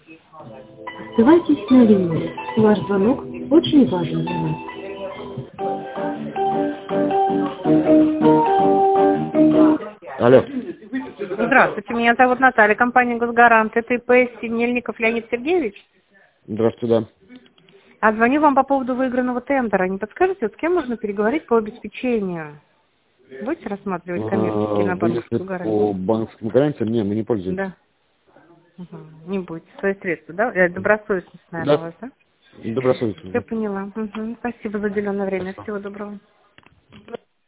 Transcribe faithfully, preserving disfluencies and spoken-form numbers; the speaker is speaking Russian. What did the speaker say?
Оставайтесь на линии. Ваш звонок очень важен для нас. Алло. Здравствуйте, меня зовут Наталья, компания «Госгарант». Это ИП Синельников Леонид Сергеевич. Здравствуйте, да. А звоню вам по поводу выигранного тендера. Не подскажете, вот с кем можно переговорить по обеспечению? Будете рассматривать коммерческие на банковскую гарантию? По банковскому гарантиям? Нет, мы не пользуемся. Да. Угу. Не будете. Свои средства, да? Это добросовестность, наверное, Да. у вас, да? Добросовестно. Я поняла. Угу. Спасибо за уделенное время. Спасибо. Всего доброго.